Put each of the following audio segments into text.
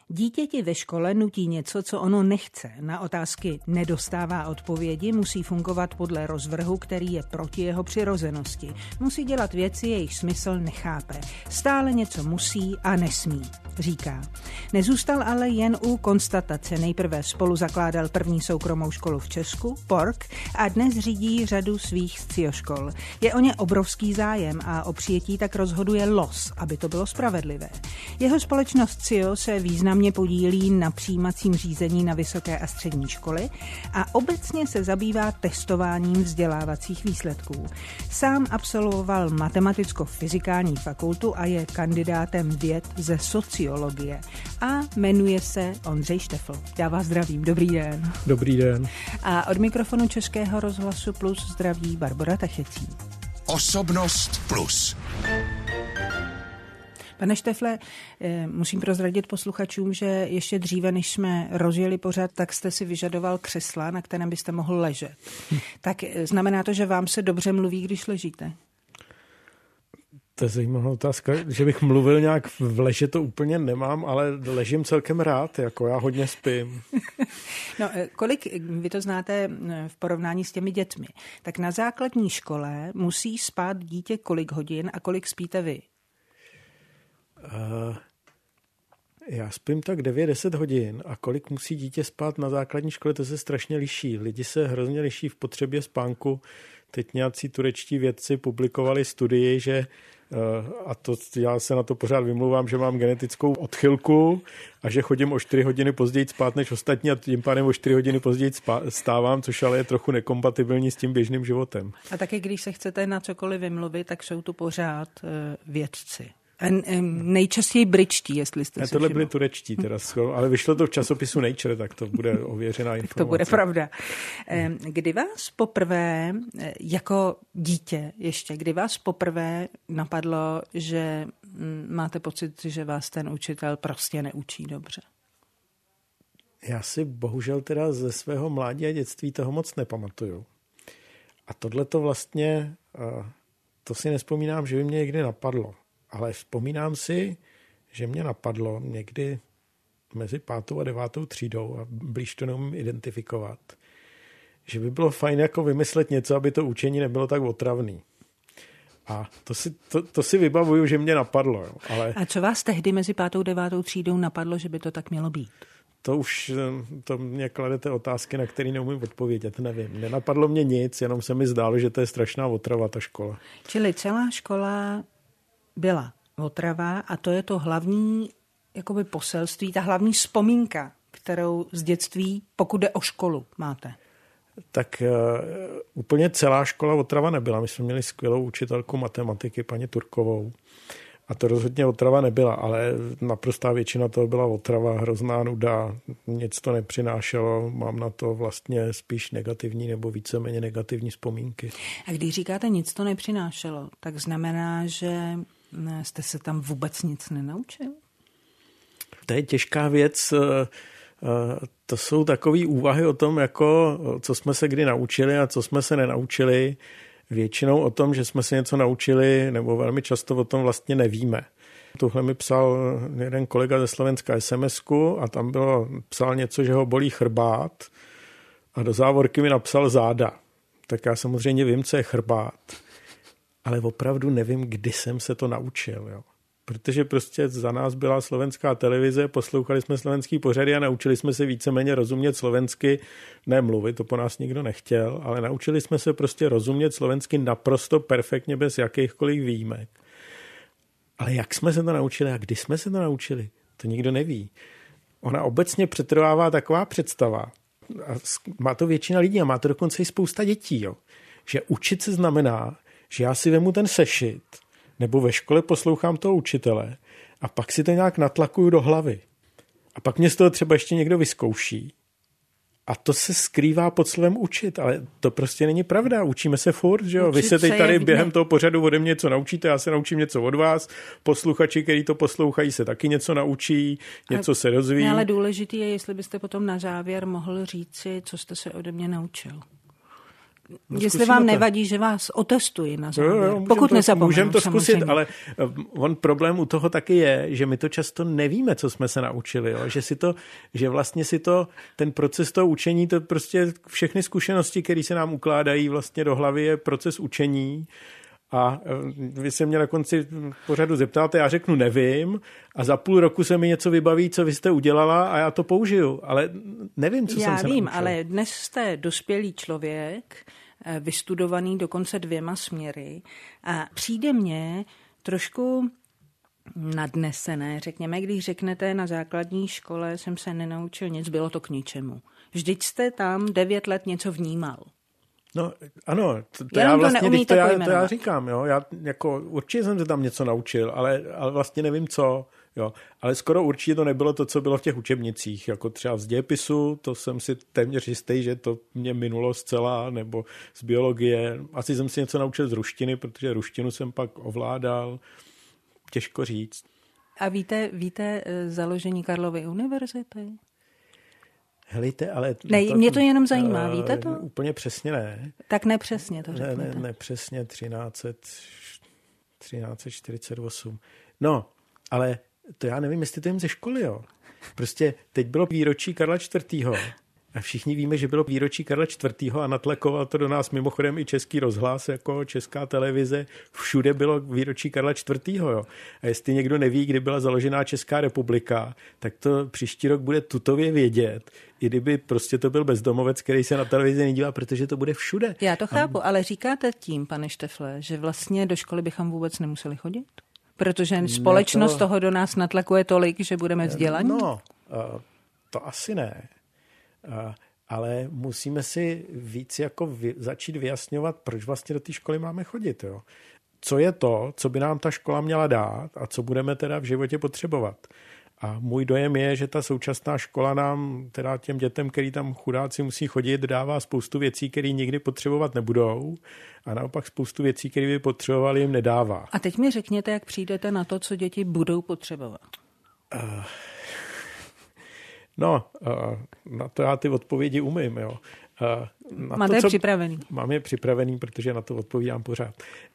Dítěti ve škole nutí něco, co ono nechce. Na otázky nedostává odpovědi, musí fungovat podle rozvrhu, který je proti jeho přirozenosti. Musí dělat věci, jejich smysl nechápe. Stále něco musí a nesmí, říká. Nezůstal ale jen u konstatace. Nejprve spolu zakládal první soukromou školu v Česku, PORK, a dnes řídí řadu svých scioškol. Je o ně obrovský zájem a o přijetí tak rozhoduje los, aby to bylo spravedlivé. Jeho společnost CIO se významně podílí na přijímacím řízení na vysoké a střední školy a obecně se zabývá testováním vzdělávacích výsledků. Sám absolvoval matematicko-fyzikální fakultu a je kandidátem věd ze sociologie a jmenuje se Ondřej Štefl. Já vás zdravím, dobrý den. Dobrý den. A od mikrofonu Českého rozhlasu Plus zdraví Barbora Tachecí. Osobnost Plus. Pane Štefle, musím prozradit posluchačům, že ještě dříve, než jsme rozjeli pořad, tak jste si vyžadoval křesla, na kterém byste mohl ležet. Tak znamená to, že vám se dobře mluví, když ležíte? To je zajímavá otázka, že bych mluvil nějak v leže, to úplně nemám, ale ležím celkem rád, jako já hodně spím. No, kolik, vy to znáte v porovnání s těmi dětmi, tak na základní škole musí spát dítě kolik hodin a kolik spíte vy? Já spím tak 9-10 hodin a kolik musí dítě spát na základní škole, to se strašně liší. Lidi se hrozně liší v potřebě spánku. Teď nějací turečtí vědci publikovali studii, že a to já se na to pořád vymlouvám, že mám genetickou odchylku a že chodím o 4 hodiny později spát než ostatní a tím pádem o 4 hodiny později stávám, což ale je trochu nekompatibilní s tím běžným životem. A taky když se chcete na cokoliv vymluvit, tak jsou tu pořád vědci. Nejčastěji britští, jestli jste si tohle byli turečtí, teda, ale vyšlo to v časopisu Nature, tak to bude ověřená informace. To bude pravda. Kdy vás poprvé, jako dítě ještě, kdy vás poprvé napadlo, že máte pocit, že vás ten učitel prostě neučí dobře? Já si bohužel teda ze svého mládí a dětství toho moc nepamatuju. A tohle to vlastně, to si nevzpomínám, že by mě někdy napadlo. Ale vzpomínám si, že mě napadlo někdy mezi 5. a 9. třídou a blíž to neumím identifikovat, že by bylo fajn jako vymyslet něco, aby to učení nebylo tak otravný. A to si vybavuju, že mě napadlo. Jo. Ale a co vás tehdy mezi 5. a 9. třídou napadlo, že by to tak mělo být? To mě kladete otázky, na které neumím odpovědět, nevím. Nenapadlo mě nic, jenom se mi zdálo, že to je strašná otrava, ta škola. Čili celá škola byla otrava a to je to hlavní jakoby poselství, ta hlavní vzpomínka, kterou z dětství, pokud jde o školu, máte. Tak úplně celá škola otrava nebyla. My jsme měli skvělou učitelku matematiky, paní Turkovou. A to rozhodně otrava nebyla, ale naprostá většina toho byla otrava, hrozná nuda, nic to nepřinášelo. Mám na to vlastně spíš negativní nebo víceméně negativní vzpomínky. A když říkáte nic to nepřinášelo, tak znamená, že jste se tam vůbec nic nenaučil? To je těžká věc. To jsou takové úvahy o tom, jako, co jsme se kdy naučili a co jsme se nenaučili. Většinou o tom, že jsme se něco naučili, nebo velmi často o tom vlastně nevíme. Tuhle mi psal jeden kolega ze Slovenska SMS-ku a tam psal něco, že ho bolí chrbát a do závorky mi napsal záda. Tak já samozřejmě vím, co je chrbát. Ale opravdu nevím, kdy jsem se to naučil. Jo. Protože prostě za nás byla slovenská televize, poslouchali jsme slovenský pořady a naučili jsme se víceméně rozumět slovensky, ne mluvit, to po nás nikdo nechtěl, ale naučili jsme se prostě rozumět slovensky naprosto perfektně bez jakýchkoliv výjimek. Ale jak jsme se to naučili a kdy jsme se to naučili, to nikdo neví. Ona obecně přetrvává taková představa, a má to většina lidí a má to dokonce i spousta dětí, jo, že učit se znamená, že já si vemu ten sešit, nebo ve škole poslouchám toho učitele a pak si to nějak natlakuju do hlavy. A pak mě z toho třeba ještě někdo vyzkouší. A to se skrývá pod slovem učit, ale to prostě není pravda. Učíme se furt, že jo? Vy se teď tady během toho pořadu ode mě něco naučíte, já se naučím něco od vás. Posluchači, kteří to poslouchají, se taky něco naučí, něco se dozví. Ale důležitý je, jestli byste potom na závěr mohl říci, co jste se ode mě naučil. Jestli vám nevadí, že vás otestuji na závěr. Pokud nezapomenu. Můžeme to zkusit, ale on problém u toho taky je, že my to často nevíme, co jsme se naučili. Jo? Že vlastně ten proces toho učení, to prostě všechny zkušenosti, které se nám ukládají vlastně do hlavy, je proces učení. A vy se mě na konci pořadu zeptáte, já řeknu nevím a za půl roku se mi něco vybaví, co vy jste udělala a já to použiju, ale nevím, co jsem se naučil. Já vím, ale dnes jste dospělý člověk, vystudovaný dokonce 2 směry a přijde mně trošku nadnesené, řekněme, když řeknete na základní škole jsem se nenaučil nic, bylo to k ničemu. Vždyť jste tam 9 let něco vnímal. No ano, to já vlastně, to já říkám, jo, já jako určitě jsem se tam něco naučil, ale vlastně nevím co, jo, ale skoro určitě to nebylo to, co bylo v těch učebnicích, jako třeba z dějepisu, to jsem si téměř jistý, že to mě minulo zcela, nebo z biologie, asi jsem si něco naučil z ruštiny, protože ruštinu jsem pak ovládal, těžko říct. A víte založení Karlovy univerzity? Helejte, ale... Ne, mě to jenom zajímá, víte to? Úplně přesně ne. Tak nepřesně to řekněte. Ne přesně 1348. No, ale to já nevím, jestli to jim ze školy, jo. Prostě teď bylo výročí Karla IV. A všichni víme, že bylo výročí Karla IV. A natlakoval to do nás mimochodem i Český rozhlas, jako Česká televize. Všude bylo výročí Karla IV. Jo. A jestli někdo neví, kdy byla založená Česká republika, tak to příští rok bude tutově vědět, i kdyby prostě to byl bezdomovec, který se na televizi nedívá, protože to bude všude. Já to chápu, ale říkáte tím, pane Štefle, že vlastně do školy bychom vůbec nemuseli chodit? Protože společnost toho do nás natlakuje tolik, že budeme vzdělaní? No, to asi ne. Ale musíme si víc jako začít vyjasňovat, proč vlastně do té školy máme chodit. Jo? Co je to, co by nám ta škola měla dát a co budeme teda v životě potřebovat. A můj dojem je, že ta současná škola nám, teda těm dětem, který tam chudáci musí chodit, dává spoustu věcí, které nikdy potřebovat nebudou a naopak spoustu věcí, které by potřebovali, jim nedává. A teď mi řekněte, jak přijdete na to, co děti budou potřebovat. Na to já ty odpovědi umím. Jo. Máte je připravený? Mám je připravený, protože na to odpovídám pořád.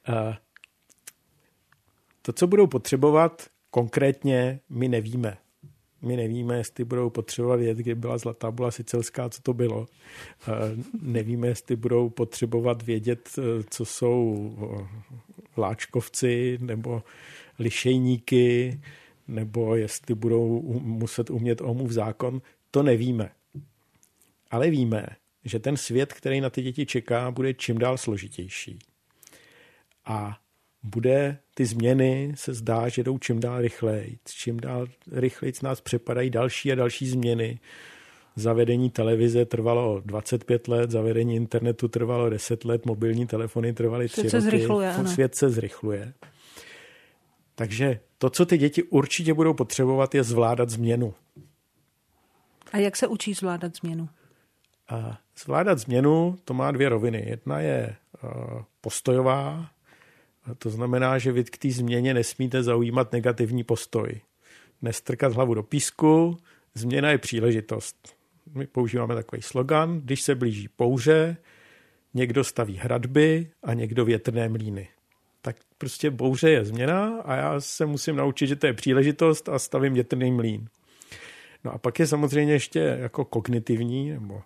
To, co budou potřebovat, konkrétně my nevíme. My nevíme, jestli budou potřebovat vědět, kdy byla zlatá bula sicilská, co to bylo. Nevíme, jestli budou potřebovat vědět, co jsou vláčkovci nebo lišejníky, nebo jestli budou muset umět Ohmův zákon, to nevíme. Ale víme, že ten svět, který na ty děti čeká, bude čím dál složitější. A ty změny se zdá, že jdou čím dál rychleji. Čím dál rychleji nás přepadají další a další změny. Zavedení televize trvalo 25 let, zavedení internetu trvalo 10 let, mobilní telefony trvaly 3 roky. Svět se zrychluje. Takže to, co ty děti určitě budou potřebovat, je zvládat změnu. A jak se učí zvládat změnu? Zvládat změnu, to má 2 roviny. Jedna je postojová, to znamená, že vy k té změně nesmíte zaujímat negativní postoj. Nestrkat hlavu do písku, změna je příležitost. My používáme takový slogan, když se blíží bouře, někdo staví hradby a někdo větrné mlýny. Tak prostě bouře je změna a já se musím naučit, že to je příležitost a stavím větrný mlýn. No a pak je samozřejmě ještě jako kognitivní nebo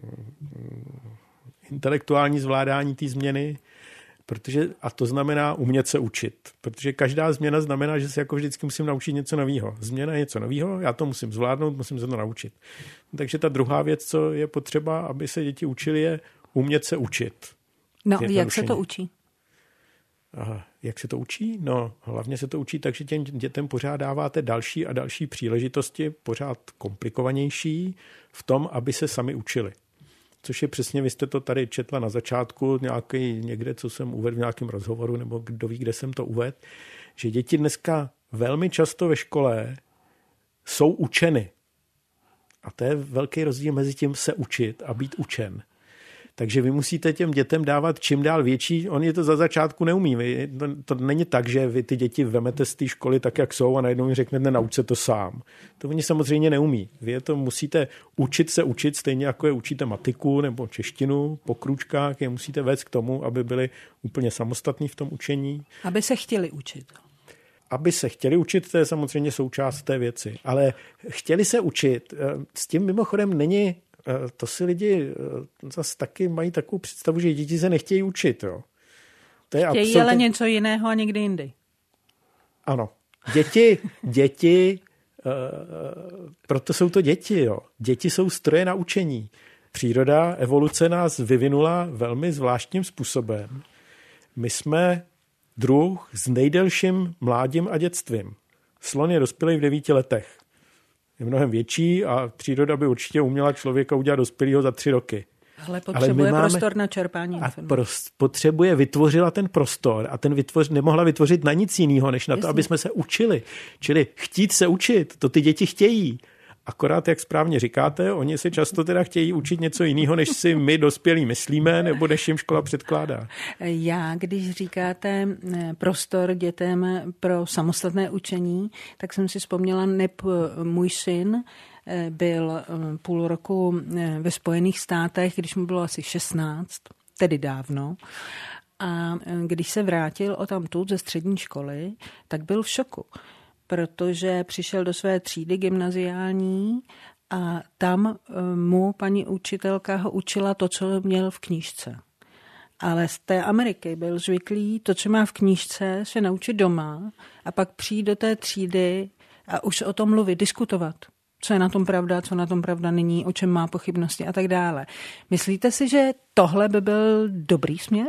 intelektuální zvládání té změny, a to znamená umět se učit. Protože každá změna znamená, že se jako vždycky musím naučit něco nového. Změna je něco nového, já to musím zvládnout, musím se to naučit. Takže ta druhá věc, co je potřeba, aby se děti učili, je umět se učit. No, jak se to učí? Jak se to učí? No, hlavně se to učí tak, že těm dětem pořád dáváte další a další příležitosti, pořád komplikovanější v tom, aby se sami učili. Což je přesně, vy jste to tady četla na začátku, někde, co jsem uvedl v nějakém rozhovoru, nebo kdo ví, kde jsem to uvedl, že děti dneska velmi často ve škole jsou učeny. A to je velký rozdíl mezi tím se učit a být učen. Takže vy musíte těm dětem dávat čím dál větší, oni to za začátku neumí. To není tak, že vy ty děti vemete z té školy tak, jak jsou a najednou jim řeknete, nauč se to sám. To oni samozřejmě neumí. Vy je to musíte učit, stejně jako je učíte matiku nebo češtinu po krůčkách, je musíte vést k tomu, aby byli úplně samostatní v tom učení. Aby se chtěli učit. Aby se chtěli učit, to je samozřejmě součást té věci. Ale chtěli se učit, s tím mimochodem není, to si lidi zase taky mají takovou představu, že děti se nechtějí učit. Jo. To je chtějí absolutně... ale něco jiného a někdy jindy. Ano. Děti, proto jsou to děti. Jo. Děti jsou stroje na učení. Příroda, evoluce nás vyvinula velmi zvláštním způsobem. My jsme druh s nejdelším mládím a dětstvím. Slon je dospělý v 9 letech. Je mnohem větší a příroda by určitě uměla člověka udělat dospělýho za 3 roky. Ale potřebuje prostor na čerpání informací. Vytvořila ten prostor a nemohla vytvořit na nic jiného, než na to, aby jsme se učili. Čili chtít se učit, to ty děti chtějí. Akorát, jak správně říkáte, oni se často teda chtějí učit něco jiného, než si my dospělí myslíme, nebo než jim škola předkládá. Když říkáte prostor dětem pro samostatné učení, tak jsem si vzpomněla, můj syn byl půl roku ve Spojených státech, když mu bylo asi 16, tedy dávno. A když se vrátil odtamtud ze střední školy, tak byl v šoku, protože přišel do své třídy gymnaziální a tam mu paní učitelka ho učila to, co měl v knížce. Ale z té Ameriky byl zvyklý to, co má v knížce, se naučit doma a pak přijít do té třídy a už o tom mluvit, diskutovat. Co je na tom pravda, co na tom pravda není, o čem má pochybnosti a tak dále. Myslíte si, že tohle by byl dobrý směr?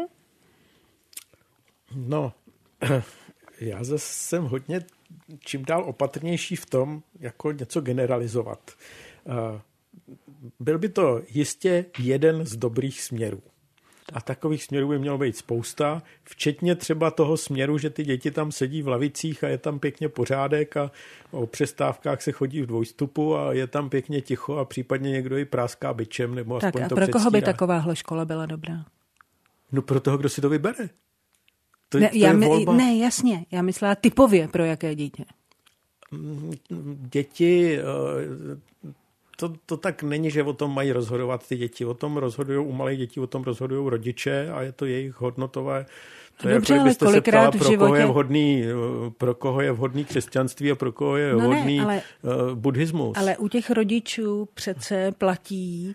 No, já zase jsem hodně čím dál opatrnější v tom, jako něco generalizovat. Byl by to jistě jeden z dobrých směrů. A takových směrů by mělo být spousta, včetně třeba toho směru, že ty děti tam sedí v lavicích a je tam pěkně pořádek a o přestávkách se chodí v dvojstupu a je tam pěkně ticho a případně někdo ji práská bičem nebo aspoň tak, to pro koho by předstírá. Takováhle škola byla dobrá? No pro toho, kdo si to vybere. Ne, jasně. Já myslela typově pro jaké dítě. Děti... To tak není, že o tom mají rozhodovat ty děti. O tom rozhodují u malých dětí, o tom rozhodují rodiče a je to jejich hodnotové. To dobře, je jako, kdybyste se ptala, pro koho je vhodný křesťanství a pro koho je vhodný buddhismus. Ale u těch rodičů přece platí,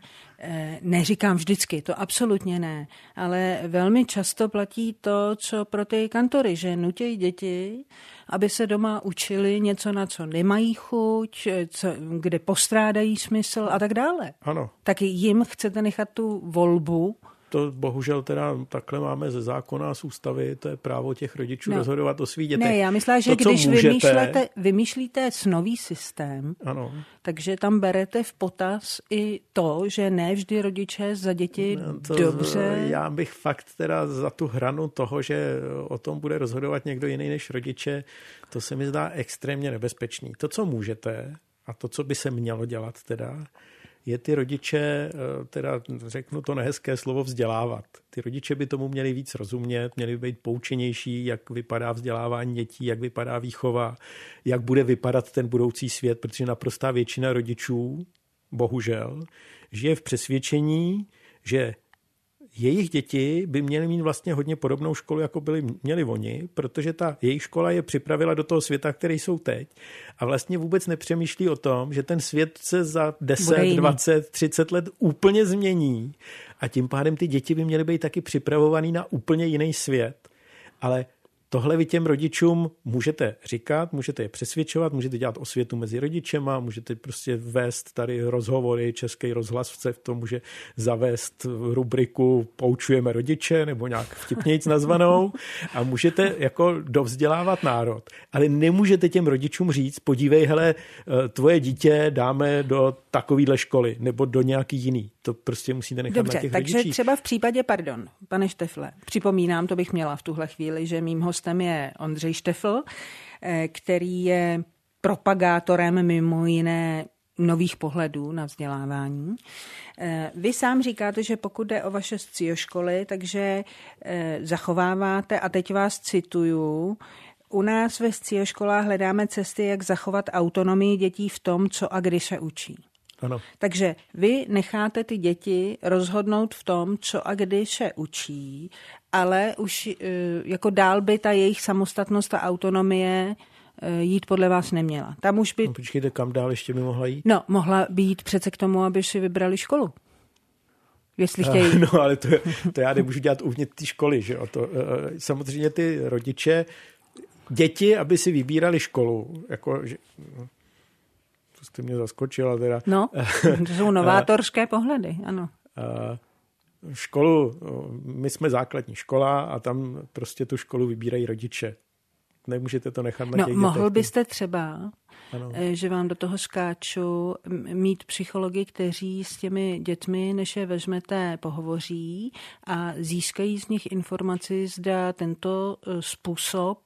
neříkám vždycky, to absolutně ne, ale velmi často platí to, co pro ty kantory, že nutějí děti, aby se doma učili něco, na co nemají chuť, kde postrádají smysl a tak dále. Ano. Tak jim chcete nechat tu volbu. To bohužel teda takhle máme ze zákona, z ústavy, to je právo těch rodičů rozhodovat o svých dětech. Ne, já myslím, že to, když vymýšlíte nový systém, ano. Takže tam berete v potaz i to, že ne vždy rodiče za děti dobře... Já bych fakt teda za tu hranu toho, že o tom bude rozhodovat někdo jiný než rodiče, to se mi zdá extrémně nebezpečný. To, co můžete a to, co by se mělo dělat teda, je ty rodiče, teda řeknu to nehezké slovo, vzdělávat. Ty rodiče by tomu měli víc rozumět, měli by být poučenější, jak vypadá vzdělávání dětí, jak vypadá výchova, jak bude vypadat ten budoucí svět, protože naprostá většina rodičů, bohužel, žije v přesvědčení, že jejich děti by měly mít vlastně hodně podobnou školu, jako měli oni, protože ta jejich škola je připravila do toho světa, který jsou teď a vlastně vůbec nepřemýšlí o tom, že ten svět se za 10, 20, 30 let úplně změní a tím pádem ty děti by měly být taky připravovaný na úplně jiný svět. Ale tohle vy těm rodičům můžete říkat, můžete je přesvědčovat, můžete dělat osvětu mezi rodičema, můžete prostě vést tady rozhovory, Český rozhlas v tom může zavést rubriku Poučujeme rodiče, nebo nějak vtipnějc nazvanou a můžete jako dovzdělávat národ. Ale nemůžete těm rodičům říct, podívej, hele, tvoje dítě dáme do takovýhle školy nebo do nějaký jiný. To prostě musíte nechat na těch rodičích. Takže třeba v případě, pane Štefle, připomínám, to bych měla v tuhle chvíli, že mým hostem je Ondřej Štefl, který je propagátorem mimo jiné nových pohledů na vzdělávání. Vy sám říkáte, že pokud jde o vaše scioškoly, takže zachováváte, a teď vás cituju, u nás ve scioškolách hledáme cesty, jak zachovat autonomii dětí v tom, co a kdy se učí. Ano. Takže vy necháte ty děti rozhodnout v tom, co a kdy se učí, ale už jako dál by ta jejich samostatnost a autonomie jít podle vás neměla. Tam už by... No, počkejte, kam dál ještě by mohla jít? No, mohla by jít přece k tomu, aby si vybrali školu. Jestli chtějí... No, ale to já nemůžu dělat uvnitř té školy, že jo? Samozřejmě ty rodiče, děti, aby si vybírali školu, jako... Že, to jste mě zaskočila teda. No, to jsou novátorské pohledy, ano. Školu, my jsme základní škola a tam prostě tu školu vybírají rodiče. Nemůžete to nechat na těch dětech. Mohl byste třeba, ano. Že vám do toho skáču, mít psychologi, kteří s těmi dětmi, než je vezmete, pohovoří a získají z nich informaci, zda tento způsob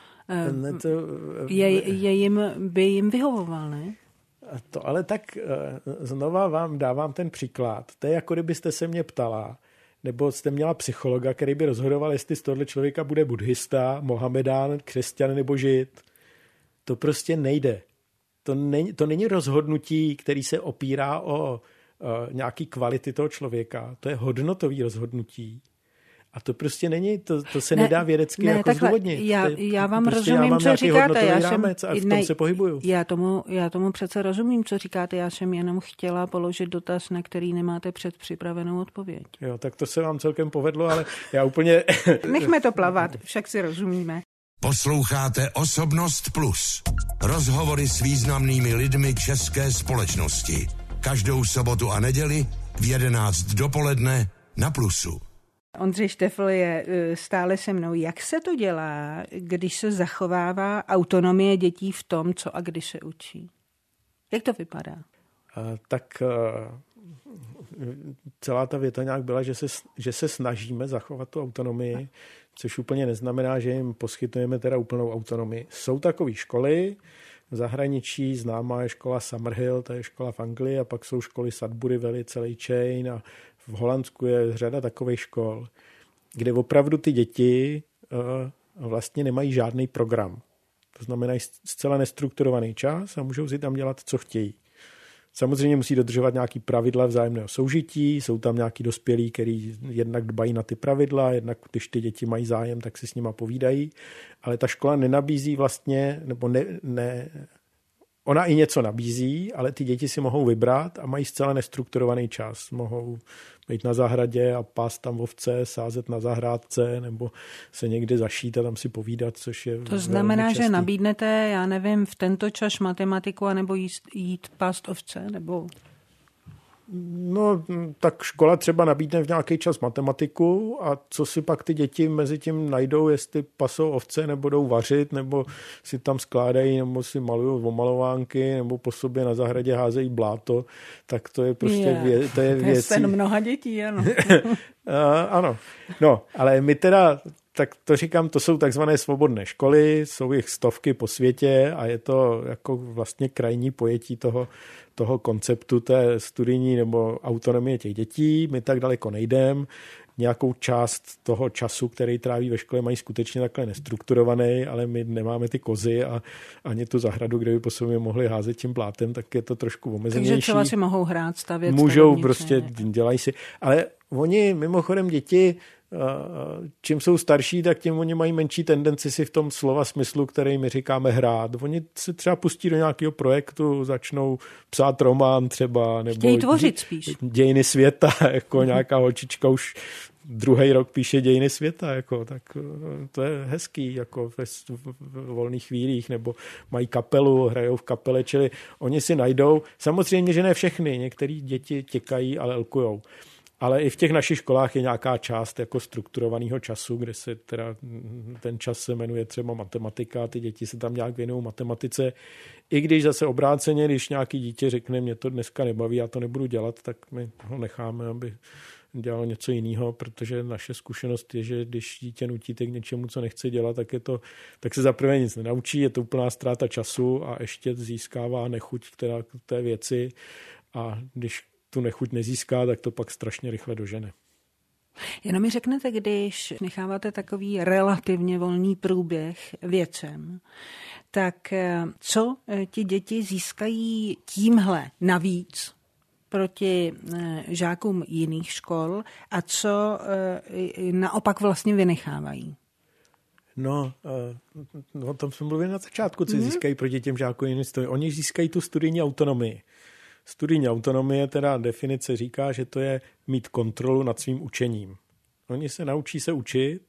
by jim vyhovoval, ne? To ale tak znova vám dávám ten příklad. To je jako kdybyste se mě ptala, nebo jste měla psychologa, který by rozhodoval, jestli z tohohle člověka bude buddhista, mohamedán, křesťan nebo žid. To prostě nejde. To není rozhodnutí, který se opírá o nějaký kvality toho člověka. To je hodnotový rozhodnutí. A to prostě není, to se nedá vědecky jako zdůvodnit. Já vám prostě rozumím, co říkáte. A v tom se pohybuju. Já tomu přece rozumím, co říkáte. Já jsem jenom chtěla položit dotaz, na který nemáte předpřipravenou odpověď. Jo, tak to se vám celkem povedlo, ale já úplně... Nechme to plavat, však si rozumíme. Posloucháte Osobnost Plus. Rozhovory s významnými lidmi české společnosti. Každou sobotu a neděli v 11 dopoledne na Plusu. Ondřej Štefl je stále se mnou. Jak se to dělá, když se zachovává autonomie dětí v tom, co a kdy se učí? Jak to vypadá? Tak celá ta věta nějak byla, že se snažíme zachovat tu autonomii, což úplně neznamená, že jim poskytujeme teda úplnou autonomii. Jsou takové školy, v zahraničí známá je škola Summerhill, to je škola v Anglii, a pak jsou školy Sudbury Valley, celý chain, a v Holandsku je řada takových škol, kde opravdu ty děti vlastně nemají žádný program. To znamená zcela nestrukturovaný čas a můžou si tam dělat, co chtějí. Samozřejmě musí dodržovat nějaký pravidla vzájemného soužití, jsou tam nějaký dospělí, který jednak dbají na ty pravidla, jednak když ty děti mají zájem, tak si s nima povídají, ale ta škola nenabízí vlastně, nebo ona i něco nabízí, ale ty děti si mohou vybrat a mají zcela nestrukturovaný čas. Mohou být na zahradě a pást tam ovce, sázet na zahrádce nebo se někde zašít a tam si povídat, což je to znamená, že nabídnete, já nevím, v tento čas matematiku anebo jít pást ovce, nebo... No, tak škola třeba nabídne v nějaký čas matematiku a co si pak ty děti mezi tím najdou, jestli pasou ovce nebo jdou vařit, nebo si tam skládají, nebo si malují omalovánky, nebo po sobě na zahradě házejí bláto, tak to je prostě to je věcí. Sen mnoha dětí, ano. Ano, no, ale my teda, tak to říkám, to jsou takzvané svobodné školy, jsou jich stovky po světě a je to jako vlastně krajní pojetí toho konceptu té studijní nebo autonomie těch dětí. My tak daleko nejdeme. Nějakou část toho času, který tráví ve škole, mají skutečně takhle nestrukturovaný, ale my nemáme ty kozy a ani tu zahradu, kde by po sobě mohli házet tím blátem, tak je to trošku omezenější. Takže třeba si mohou hrát, stavět. Můžou, prostě dělají si. Ale oni, mimochodem děti, čím jsou starší, tak tím oni mají menší tendenci si v tom slova smyslu, který my říkáme hrát. Oni se třeba pustí do nějakého projektu, začnou psát román třeba, nebo chtějí tvořit spíš. Dějiny světa, jako nějaká holčička už druhý rok píše dějiny světa, jako, tak to je hezký, jako v volných chvílích, nebo mají kapelu, hrajou v kapele, čili oni si najdou, samozřejmě, že ne všechny, některé děti těkají, ale elkujou. Ale i v těch našich školách je nějaká část jako strukturovaného času, kde se teda ten čas se jmenuje třeba matematika, ty děti se tam nějak věnují matematice. I když zase obráceně, když nějaký dítě řekne, mě to dneska nebaví, já to nebudu dělat, tak my ho necháme, aby dělalo něco jiného, protože naše zkušenost je, že když dítě nutíte k něčemu, co nechce dělat, tak se zaprvé nic nenaučí, je to úplná ztráta času a ještě získává nechuť k té věci a když tu nechuť nezíská, tak to pak strašně rychle dožene. Jenom mi řeknete, když necháváte takový relativně volný průběh věcem, tak co ti děti získají tímhle navíc proti žákům jiných škol a co naopak vlastně vynechávají? No, o tom jsme mluvili na začátku, co získají proti těm žákům jiným školám. Oni získají tu studijní autonomii. Studijní autonomie, teda definice říká, že to je mít kontrolu nad svým učením. Oni se naučí se učit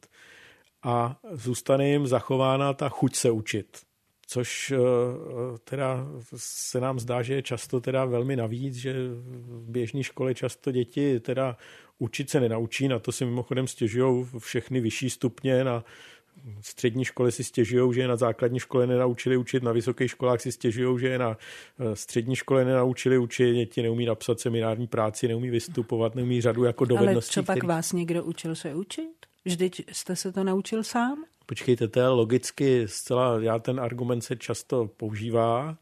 a zůstane jim zachována ta chuť se učit. Což teda se nám zdá, že je často teda velmi navíc, že v běžné škole často děti teda učit se nenaučí, na to si mimochodem stěžují všechny vyšší stupně, na střední škole si stěžují, že je na základní škole nenaučili učit, na vysokých školách si stěžují, že je na střední škole nenaučili učit, děti neumí napsat seminární práci, neumí vystupovat, neumí řadu jako dovedností. Ale co pak vás někdo učil se učit? Vždyť jste se to naučil sám? Počkejte, to je logicky zcela, ten argument se často používá,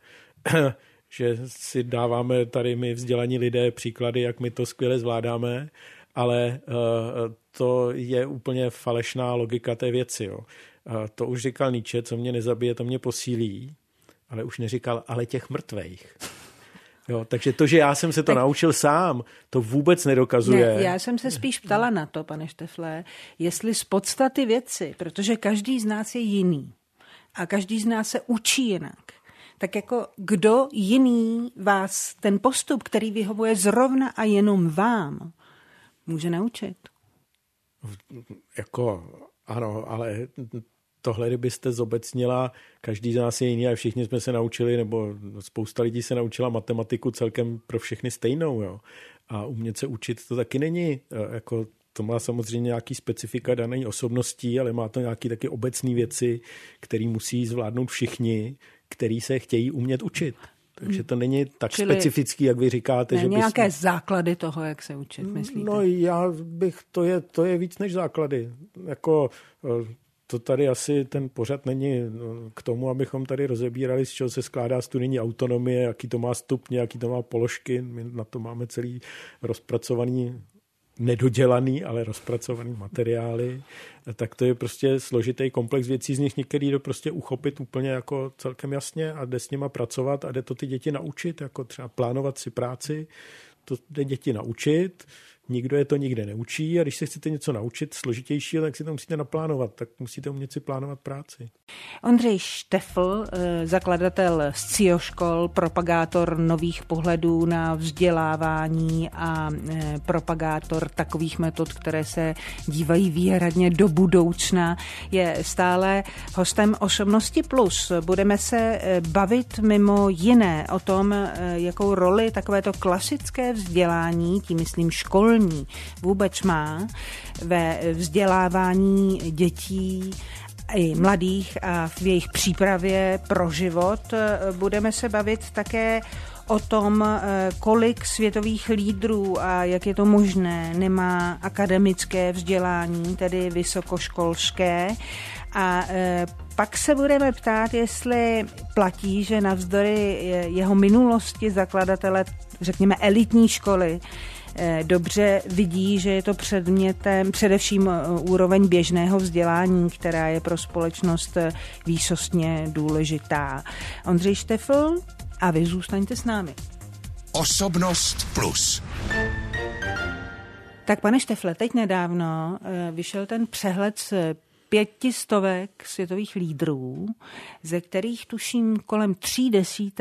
že si dáváme tady my vzdělaní lidé příklady, jak my to skvěle zvládáme, ale to je úplně falešná logika té věci. Jo. To už říkal Nietzsche, co mě nezabije, to mě posílí, ale už neříkal, ale těch mrtvejch. Jo, takže to, že já jsem se to naučil sám, to vůbec nedokazuje. Ne, já jsem se spíš ptala na to, pane Štefle, jestli z podstaty věci, protože každý z nás je jiný a každý z nás se učí jinak, tak jako kdo jiný vás ten postup, který vyhovuje zrovna a jenom vám, může naučit? Jako ano, ale tohle, kdybyste zobecnila, každý z nás je jiný a všichni jsme se naučili, nebo spousta lidí se naučila matematiku celkem pro všechny stejnou. Jo. A umět se učit to taky není, jako to má samozřejmě nějaký specifika dané osobností, ale má to nějaké taky obecné věci, které musí zvládnout všichni, který se chtějí umět učit. Takže to není tak specifický, jak vy říkáte. Ne, že nějaké základy toho, jak se učit, myslíte? No já bych, to je víc než základy. Jako to tady asi ten pořad není k tomu, abychom tady rozebírali, z čeho se skládá studijní autonomie, jaký to má stupně, jaký to má položky. My na to máme celý rozpracovaný, nedodělaný, ale rozpracovaný materiály. Tak to je prostě složitý komplex věcí, z nich některý jde prostě uchopit úplně jako celkem jasně a jde s nima pracovat a jde to ty děti naučit, jako třeba plánovat si práci, to jde děti naučit. Nikdo je to nikde neučí a když se chcete něco naučit složitějšího, tak si to musíte naplánovat, tak musíte umět si plánovat práci. Ondřej Štefl, zakladatel Scioškol, propagátor nových pohledů na vzdělávání a propagátor takových metod, které se dívají výhradně do budoucna, je stále hostem Osobnosti Plus. Budeme se bavit mimo jiné o tom, jakou roli takovéto klasické vzdělání, tím myslím školní, vůbec má ve vzdělávání dětí i mladých a v jejich přípravě pro život. Budeme se bavit také o tom, kolik světových lídrů a jak je to možné nemá akademické vzdělání, tedy vysokoškolské. A pak se budeme ptát, jestli platí, že navzdory jeho minulosti zakladatele, řekněme, elitní školy, dobře vidí, že je to především úroveň běžného vzdělání, která je pro společnost výsostně důležitá. Ondřej Štefl a vy zůstaňte s námi. Osobnost Plus. Tak pane Štefle, teď nedávno vyšel ten přehled z 500 světových lídrů, ze kterých tuším kolem 30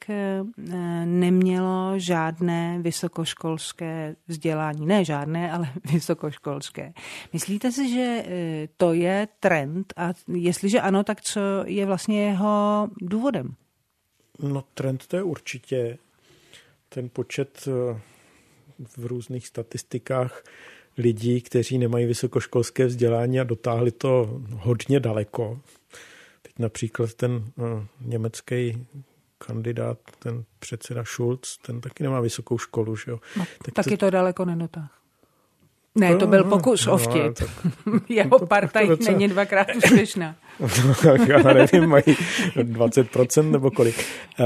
nemělo žádné vysokoškolské vzdělání. Ne žádné, ale vysokoškolské. Myslíte si, že to je trend? A jestliže ano, tak co je vlastně jeho důvodem? No trend to je určitě ten počet v různých statistikách lidí, kteří nemají vysokoškolské vzdělání a dotáhli to hodně daleko. Teď například ten německý kandidát, ten předseda Schulz, ten taky nemá vysokou školu. Že jo? No, taky to daleko nedotáhl. Ne, to byl pokus o vtip. Jeho partaj není dvakrát úspěšná. Já nevím, mají 20% nebo kolik.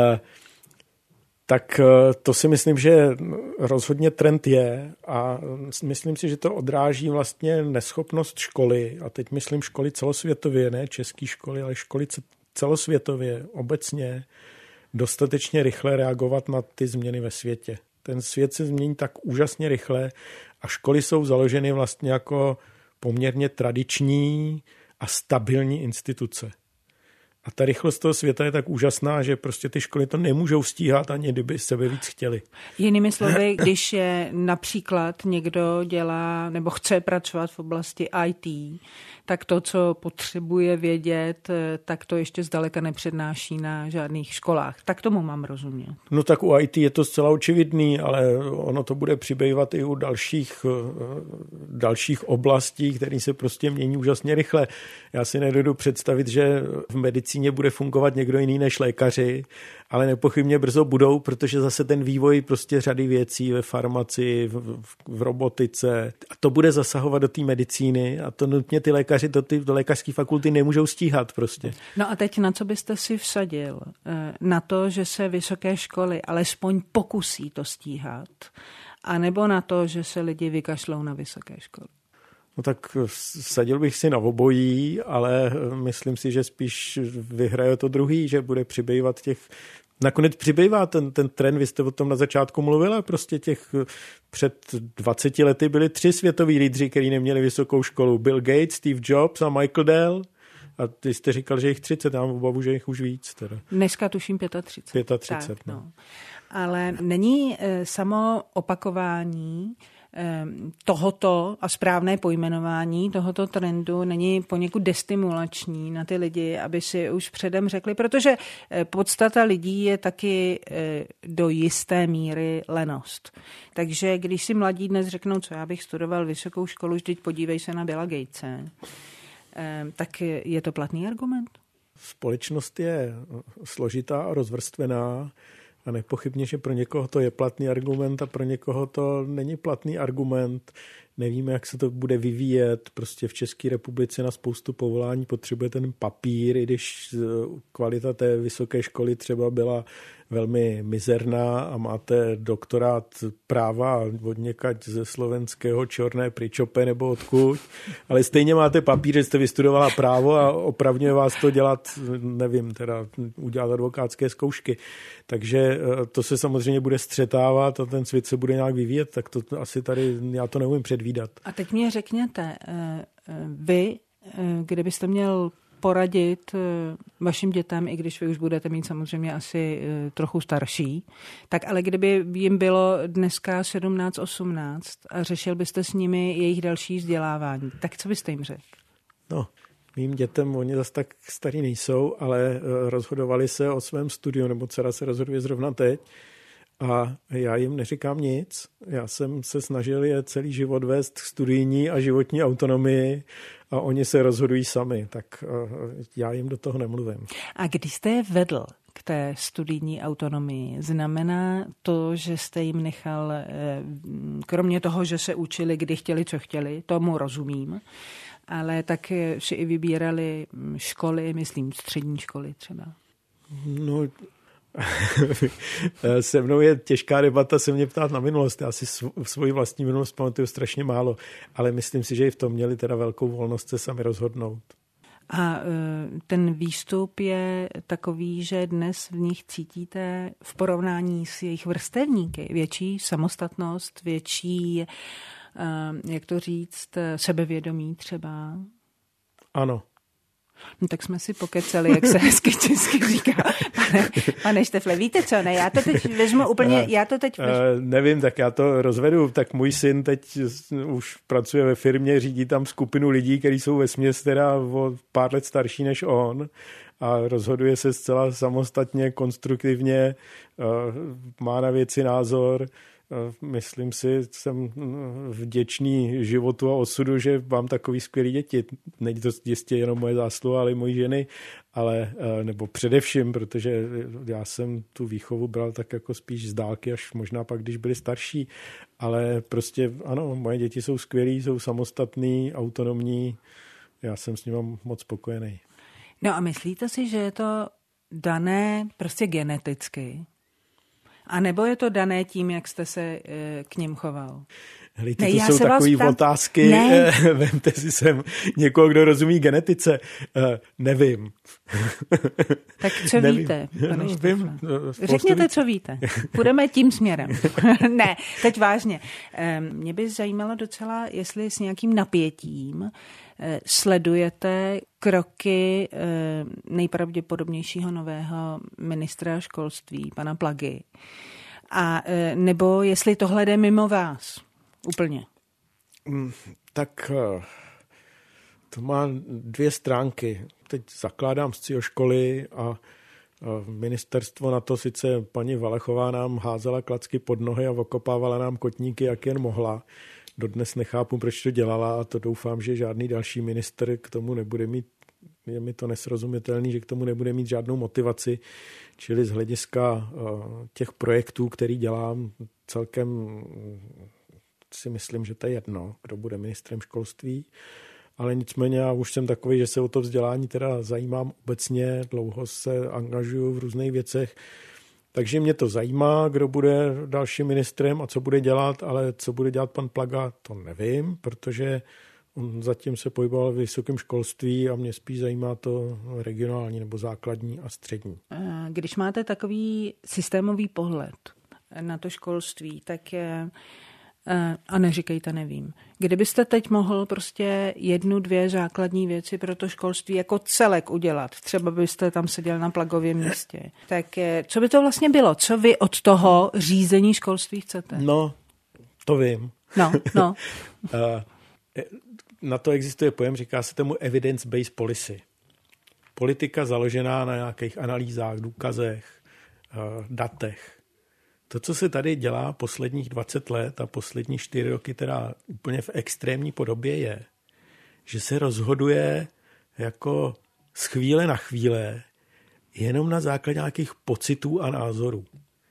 Tak to si myslím, že rozhodně trend je a myslím si, že to odráží vlastně neschopnost školy, a teď myslím školy celosvětově, ne české školy, ale školy celosvětově, obecně, dostatečně rychle reagovat na ty změny ve světě. Ten svět se změní tak úžasně rychle a školy jsou založeny vlastně jako poměrně tradiční a stabilní instituce. A ta rychlost toho světa je tak úžasná, že prostě ty školy to nemůžou stíhat, ani kdyby sebe víc chtěli. Jinými slovy, když je například někdo dělá nebo chce pracovat v oblasti IT, tak to, co potřebuje vědět, tak to ještě zdaleka nepřednáší na žádných školách. Tak tomu mám rozumět. No tak u IT je to zcela očividný, ale ono to bude přibývat i u dalších oblastí, které se prostě mění úžasně rychle. Já si nedovedu představit, že v medicíně bude fungovat někdo jiný než lékaři, ale nepochybně brzo budou, protože zase ten vývoj prostě řady věcí ve farmacii, v robotice, a to bude zasahovat do té medicíny a to nutně ty lékaři, do lékařské fakulty nemůžou stíhat prostě. No a teď na co byste si vsadil? Na to, že se vysoké školy alespoň pokusí to stíhat, anebo na to, že se lidi vykašlou na vysoké školy? No tak vsadil bych si na obojí, ale myslím si, že spíš vyhraje to druhý, že bude přibývat nakonec přibývá ten trend, vy jste o tom na začátku mluvila, prostě před 20 lety byli 3 světoví lídři, kteří neměli vysokou školu. Bill Gates, Steve Jobs a Michael Dell. A ty jste říkal, že jich 30, já mám obavu, že jich už víc. Teda. Dneska tuším 35. Tak, no. Ale není samo opakování tohoto a správné pojmenování tohoto trendu není poněkud destimulační na ty lidi, aby si už předem řekli, protože podstata lidí je taky do jisté míry lenost. Takže když si mladí dnes řeknou, co já bych studoval vysokou školu, vždyť podívej se na Billa Gatese, tak je to platný argument? Společnost je složitá a rozvrstvená. A nepochybně, že pro někoho to je platný argument a pro někoho to není platný argument. Nevíme, jak se to bude vyvíjet. Prostě v České republice na spoustu povolání potřebuje ten papír, i když kvalita té vysoké školy třeba byla velmi mizerná a máte doktorát práva odněkať ze slovenského Čorné Pričope nebo odkud, ale stejně máte papír, že jste vystudovala právo a opravňuje vás to dělat, nevím, teda udělat advokátské zkoušky. Takže to se samozřejmě bude střetávat a ten svět se bude nějak vyvíjet, tak to asi tady, já to neumím předvídat. A teď mě řekněte, vy, kdybyste měl poradit vašim dětem, i když vy už budete mít samozřejmě asi trochu starší, tak ale kdyby jim bylo dneska 17-18 a řešil byste s nimi jejich další vzdělávání, tak co byste jim řekl? No, mým dětem, oni zase tak starí nejsou, ale rozhodovali se o svém studiu, nebo dcera se rozhoduje zrovna teď, a já jim neříkám nic. Já jsem se snažil je celý život vést studijní a životní autonomii a oni se rozhodují sami, tak já jim do toho nemluvím. A když jste je vedl k té studijní autonomii, znamená to, že jste jim nechal, kromě toho, že se učili, kdy chtěli, co chtěli, tomu rozumím, ale tak si i vybírali školy, myslím střední školy třeba? No, se mnou je těžká debata se mě ptát na minulost. Já si svoji vlastní minulost pamatuju strašně málo, ale myslím si, že i v tom měli teda velkou volnost se sami rozhodnout. A ten výstup je takový, že dnes v nich cítíte v porovnání s jejich vrstevníky větší samostatnost, větší, jak to říct, sebevědomí třeba? Ano. No tak jsme si pokecali, jak se hezky česky říká. Pane Štefle, víte co, ne, já to teď vezmu úplně, Nevím, tak já to rozvedu, tak můj syn teď už pracuje ve firmě, řídí tam skupinu lidí, kteří jsou vesměs teda o pár let starší než on a rozhoduje se zcela samostatně, konstruktivně, má na věci názor, myslím si, jsem vděčný životu a osudu, že mám takový skvělý děti. Není to jistě jenom moje zásluha, ale i mojí ženy, ale, nebo především, protože já jsem tu výchovu bral tak jako spíš z dálky, až možná pak, když byli starší, ale prostě ano, moje děti jsou skvělí, jsou samostatný, autonomní, já jsem s nimi moc spokojený. No a myslíte si, že je to dané prostě geneticky? A nebo je to dané tím, jak jste se k nim choval? Helejte, to jsou takové otázky. Vemte si sem někoho, kdo rozumí genetice. Nevím. Tak co nevím. Víte, pane Štefle? Řekněte, co víte. Půjdeme tím směrem. Ne, teď vážně. Mě by zajímalo docela, jestli s nějakým napětím sledujete kroky nejpravděpodobnějšího nového ministra školství, pana Plagy. A nebo jestli tohle jde mimo vás úplně. Tak to má 2 stránky. Teď zakládám scioškoly a ministerstvo na to sice paní Valechová nám házela klacky pod nohy a okopávala nám kotníky, jak jen mohla. Dodnes nechápu, proč to dělala a to doufám, že žádný další minister k tomu nebude mít, je mi to nesrozumitelný, že k tomu nebude mít žádnou motivaci, čili z hlediska těch projektů, který dělám, celkem si myslím, že to je jedno, kdo bude ministrem školství, ale nicméně já už jsem takový, že se o to vzdělání teda zajímám obecně, dlouho se angažuju v různých věcech, takže mě to zajímá, kdo bude dalším ministrem a co bude dělat, ale co bude dělat pan Plaga, to nevím, protože on zatím se pohyboval v vysokém školství a mě spíš zajímá to regionální nebo základní a střední. Když máte takový systémový pohled na to školství, tak je, a neříkejte nevím, kdybyste teď mohl prostě 1, 2 základní věci pro to školství jako celek udělat, třeba byste tam seděl na Plagově místě, tak co by to vlastně bylo? Co vy od toho řízení školství chcete? No, to vím. No. Na to existuje pojem, říká se tomu evidence-based policy. Politika založená na nějakých analýzách, důkazech, datech. To, co se tady dělá posledních 20 let a poslední 4 roky, teda úplně v extrémní podobě je, že se rozhoduje jako z chvíle na chvíle jenom na základě nějakých pocitů a názorů.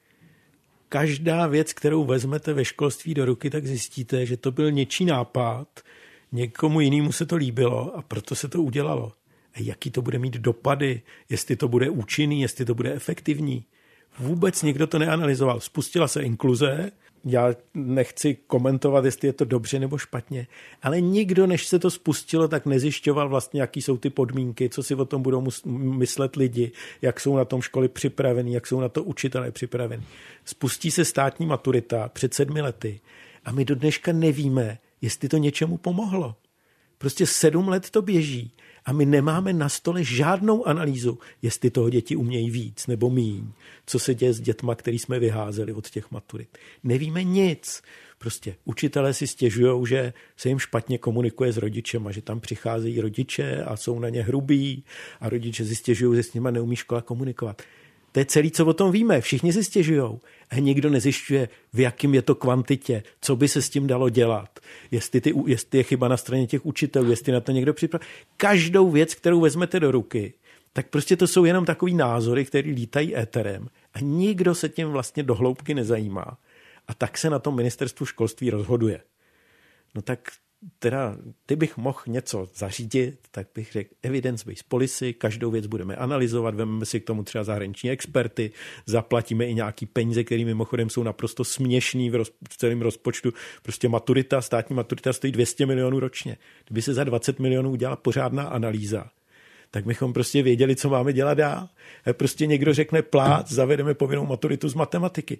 Každá věc, kterou vezmete ve školství do ruky, tak zjistíte, že to byl něčí nápad, někomu jinému se to líbilo a proto se to udělalo. A jaký to bude mít dopady, jestli to bude účinný, jestli to bude efektivní. Vůbec nikdo to neanalyzoval. Spustila se inkluze, já nechci komentovat, jestli je to dobře nebo špatně, ale nikdo, než se to spustilo, tak nezjišťoval vlastně, jaký jsou ty podmínky, co si o tom budou myslet lidi, jak jsou na tom školy připravení, jak jsou na to učitelé připraveni. Spustí se státní maturita před 7 lety a my do dneška nevíme, jestli to něčemu pomohlo. Prostě 7 let to běží a my nemáme na stole žádnou analýzu, jestli toho děti umějí víc nebo míň, co se děje s dětma, který jsme vyházeli od těch maturit. Nevíme nic. Prostě učitelé si stěžujou, že se jim špatně komunikuje s rodičema, že tam přicházejí rodiče a jsou na ně hrubí a rodiče si stěžují, že s nima neumí škola komunikovat. To je celý, co o tom víme. Všichni si stěžujou. A nikdo nezjišťuje, v jakým je to kvantitě, co by se s tím dalo dělat. Jestli je chyba na straně těch učitelů, jestli na to někdo připraví. Každou věc, kterou vezmete do ruky, tak prostě to jsou jenom takový názory, které lítají éterem. A nikdo se tím vlastně do hloubky nezajímá. A tak se na tom ministerstvu školství rozhoduje. No tak teda, kdybych mohl něco zařídit, tak bych řekl evidence-based policy, každou věc budeme analyzovat, vezmeme si k tomu třeba zahraniční experty, zaplatíme i nějaký peníze, které mimochodem jsou naprosto směšný v celém rozpočtu. Prostě maturita, státní maturita stojí 200 milionů ročně. Kdyby se za 20 milionů udělala pořádná analýza, tak bychom prostě věděli, co máme dělat dál. Prostě někdo řekne plát, zavedeme povinnou maturitu z matematiky.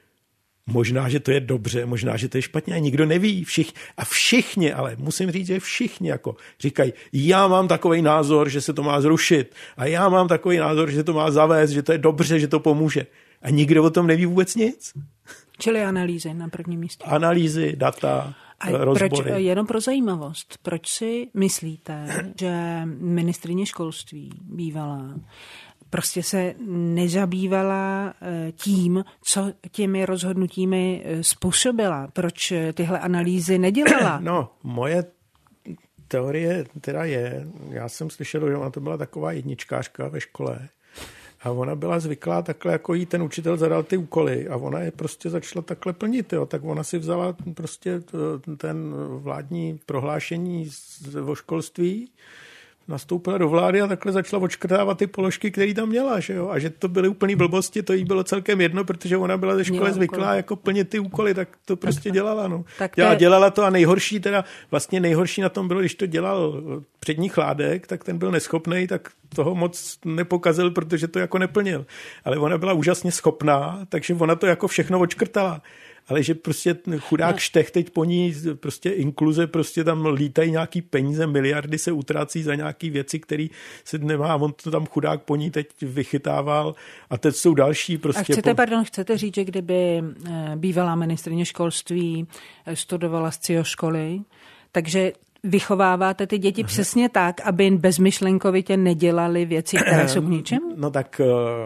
Možná, že to je dobře, možná, že to je špatně a nikdo neví. Všichni, ale musím říct, že všichni jako říkají, já mám takový názor, že se to má zrušit a já mám takový názor, že to má zavést, že to je dobře, že to pomůže. A nikdo o tom neví vůbec nic. Čili analýzy na prvním místě. Analýzy, data, rozbory. Jenom pro zajímavost, proč si myslíte, že ministryně školství bývalá prostě se nezabývala tím, co těmi rozhodnutími způsobila. Proč tyhle analýzy nedělala? No, moje teorie teda je, já jsem slyšel, že ona to byla taková jedničkářka ve škole a ona byla zvyklá takhle, jako jí ten učitel zadal ty úkoly a ona je prostě začala takhle plnit, jo. Tak ona si vzala prostě ten vládní prohlášení o školství, nastoupila do vlády a takhle začala odškrtávat ty položky, které tam měla, že jo? A že to byly úplný blbosti, to jí bylo celkem jedno, protože ona byla ze školy zvyklá jako plnit ty úkoly, tak to prostě dělala, no. Dělala to a nejhorší na tom bylo, když to dělal přední Chládek, tak ten byl neschopný, tak toho moc nepokazil, protože to jako neplnil. Ale ona byla úžasně schopná, takže ona to jako všechno odškrtala. Ale že prostě chudák Štech teď po ní prostě inkluze, prostě tam lítají nějaký peníze, miliardy se utrácí za nějaký věci, který se nemá, on to tam chudák po ní teď vychytával a teď jsou další prostě. A chcete říct, že kdyby bývalá ministryně školství studovala z CIO školy, takže vychováváte ty děti přesně tak, aby bezmyšlenkovitě nedělali věci, které jsou k ničemu? No tak